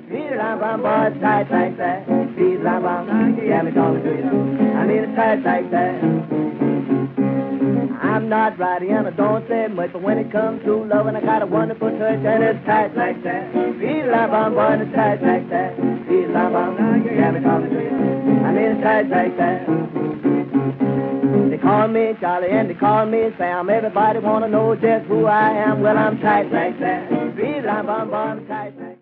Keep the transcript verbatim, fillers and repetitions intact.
Beat lam bum boy, it's tight like that. Beat lam bum, yeah, me talking to you. I mean it's tight like that. I'm not righty and I don't say much, but when it comes to loving, I got a wonderful touch and it's tight like that. Beat lam bum boy, it's tight like that. Beat lam bum, yeah, me talking to you. I mean it's tight like that. They call me Charlie and they call me Sam. Everybody wanna know just who I am. Well, I'm tight like that. Beat lam bum bum, tight like that.